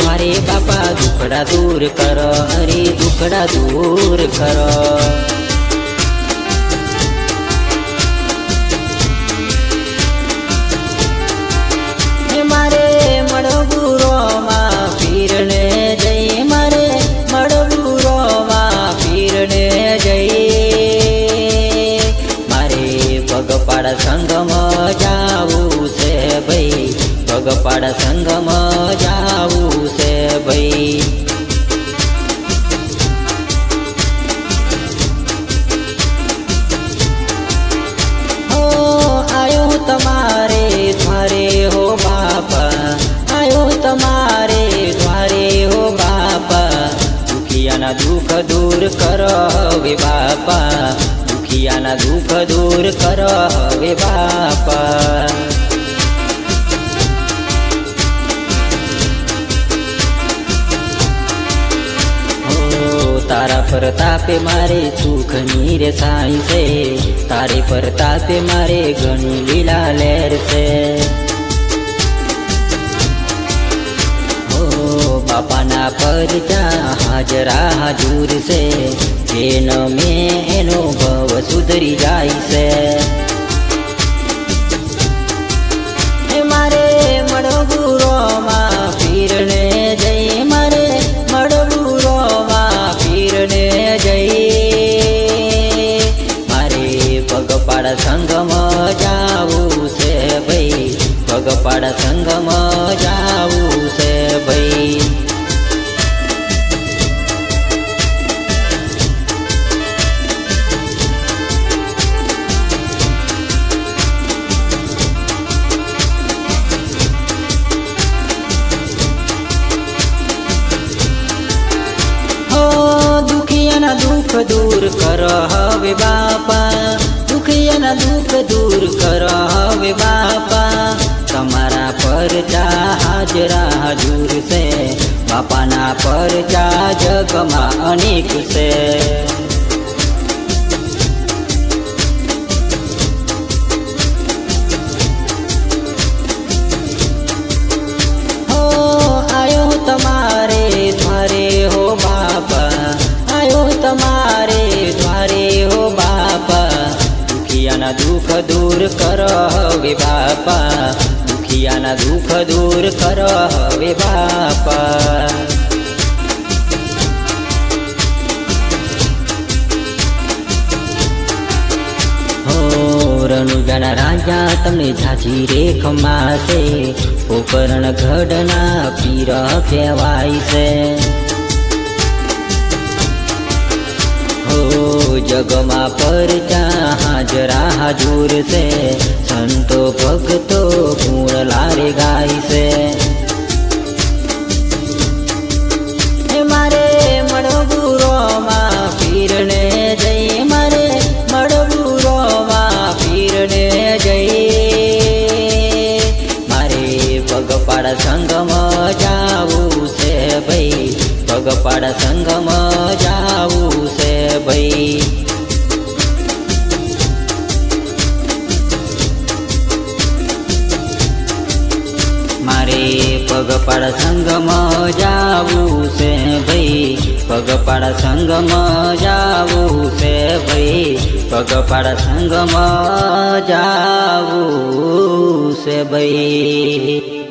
દ્વારે બાપા દુખડા દૂર કરો, અરે દુખડા દૂર કરો. મારે મળવું રોમાં પીરને જઈ, મારે મળવું રોમાં પીરને જઈ. મારે પગપાળા સંગમાં જાવું છે ભાઈ, પગપાળા સંગમાં જાવું છે ભાઈ. હો આયો તમારે દ્વારે હો બાપા, આયો તમારે દ્વારે હો બાપા. દુખિયાના દુઃખ દૂર કરો હવે બાપા, દુખિયાના દુઃખ દૂર કરો હવે બાપા. તારા પ્રતાપે મારે સુખની રે સાઈ છે, તારે પ્રતાપે મારે ઘણી લીલા લહેર છે. બાપાના પરચા હાજરા હાજુર છે, જેનો મેં એનો ભવ સુધરી જાય છે. મારે મળવું રોમાં પીરને જઈ, મારે મળવું રોમાં પીરને જઈ. મારે પગપાળા સંગમાં જાવું છે ભાઈ, પગપાળા સંગમાં જાવું છે ભાઈ. દુખિયાના દુઃખ દૂર કરો હવે બાપા, દુખિયાના દુઃખ દૂર કરો હવે બાપા. તમારા પરચા હાજરા હાજુર છે, બાપાના પરચા જગમાં અનેક છે. હો આયો તમારે દ્વારે હો બાપા, આયો તમારે દ્વારે હો બાપા. દુખિયાના દુઃખ દૂર કરો હવે બાપા, દુખિયાના દુઃખ દૂર કરો હવે બાપા. રણુજાના રાજા તમને ઝાંઝી રે ખમાશે, પોકરણ ગઢના પીર કહેવાય છે. જગમાં પરચા હાજરા હાજુર છે, સંતો ભક્તો ગુણ લારે ગાય છે. મારે મળવું રોમાં પીરને જઈ, મારે મળવું રોમાં પીરને જઈ. મારે પગપાળા સંગમાં જાવું છે ભાઈ, પગપાળા સંગમાં જાવું છે ભાઈ. મારે પગપાળા સંગમાં જાવું છે ભાઈ, પગપાળા સંગમાં જાવું છે ભાઈ, પગપાળા સંગમાં જાવું છે ભાઈ.